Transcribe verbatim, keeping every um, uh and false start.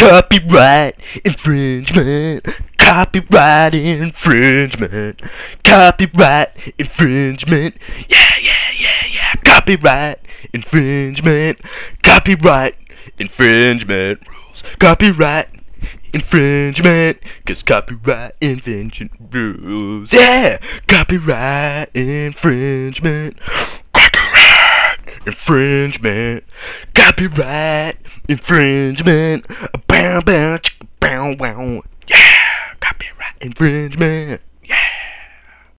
Copyright infringement. Copyright infringement. Copyright infringement. Yeah, yeah, yeah, yeah. Copyright infringement. Copyright infringement rules. Copyright infringement. Cause copyright infringement rules. Yeah. Copyright infringement. Copyright infringement. Copyright infringement. Bow, bow, chicka, bow, wow. Yeah. Copyright infringement.